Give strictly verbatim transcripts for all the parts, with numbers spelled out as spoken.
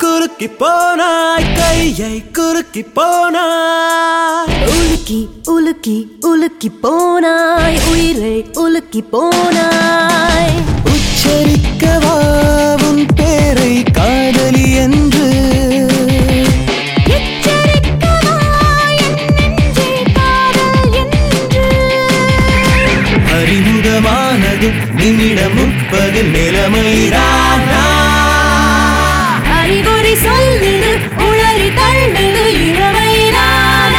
குறுக்கி போனாய் கையை குறுக்கி போனாய் உலுக்கி உலுக்கி உலுக்கி போனாய் உயிரை உலுக்கி போனாய் உச்சரிக்கவா உன் பேரை காதலி என்று அறிமுகமானது நிமிடம் முப்பது நிலைமைதானா அறிவுரை சொல்லுது உளறி தள்ளுது இளமைதானா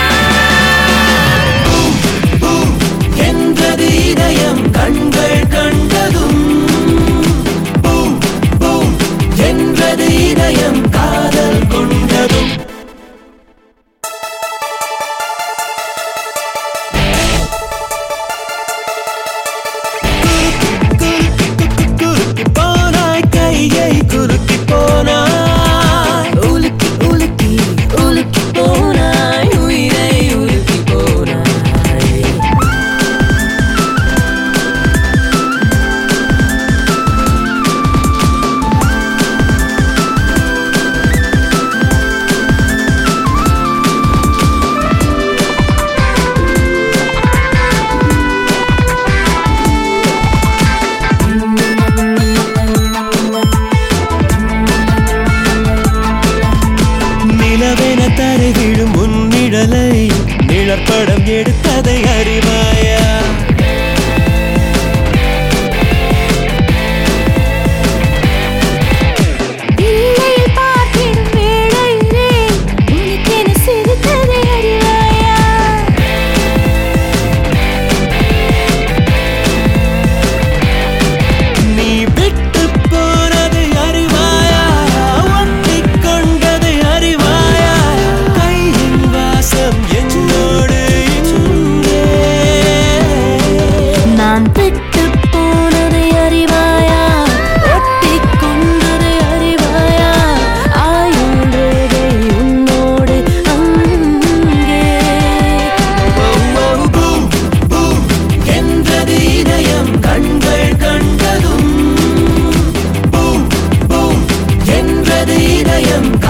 என்றது இதயம் கண்கள் கண்டதும் பூம் பூம் என்றது இதயம் காதல் கொண்டதும் குறுக்கி போனாய் உலுக்கி உலுக்கி உலுக்கி போனாய் உயிரை உலுக்கி போனாய் நிலவென தரை விழும் முன்னிழலை நிழற்படம் எடுத்ததை அறிவாயா இல்லையில் பார்த்திடும் வேளையிலே உனக்கென சிரித்ததை அறிவாயா நீ விட்டு போனதை அறிவாயா ஒட்டிக் கொண்டதை அறிவாயா கையின் வாசம் என்னோடு இங்கே நான் விட்டு போனதை அறிவாயா ஒட்டிக் கொண்டதை அறிவாயா ஆயுள் ரேகை உன்னோடு அங்கே பூம் பூம் என்றது இதயம் கண்கள் கண்டதும் பூம் பூம் என்றது இதயம்